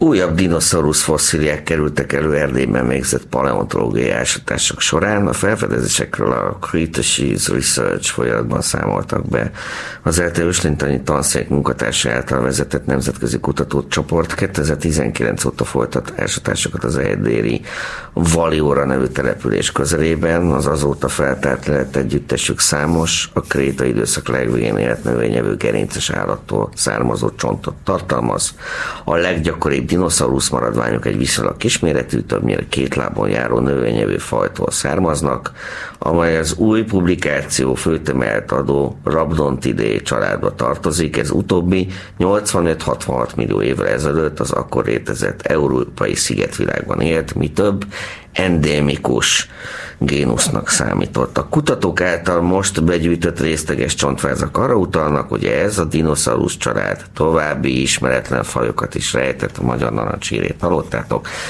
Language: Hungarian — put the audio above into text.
Újabb dinoszaurusz fosszíliák kerültek elő Erdélyben végzett paleontológiai ásatások során. A felfedezésekről a Cretaceous Research folyamatban számoltak be. Az ELTE őslénytani tanszék munkatársa által vezetett nemzetközi kutatócsoport 2019 óta folytat ásatásokat az erdélyi Valióra nevű település közelében. Az azóta feltárt lelet együttesük számos, a kréta időszak legvégén élt növényevő gerinces állattól származó csontot tartalmaz. A leggyakoribb dinoszaurusz maradványok egy viszonylag kisméretű, többnyire két lábon járó növényevő fajtól származnak, amely az új publikáció főtömelt adó Rhabdontidae családba tartozik. Ez utóbbi 85-66 millió évvel ezelőtt az akkor létezett európai szigetvilágban élt, mi több, endémikus génusznak számított. A kutatók által most begyűjtött részleges csontvázak arra utalnak, hogy ez a dinoszaurusz család további ismeretlen fajokat is rejtett. A magyar narancsírét hallottátok.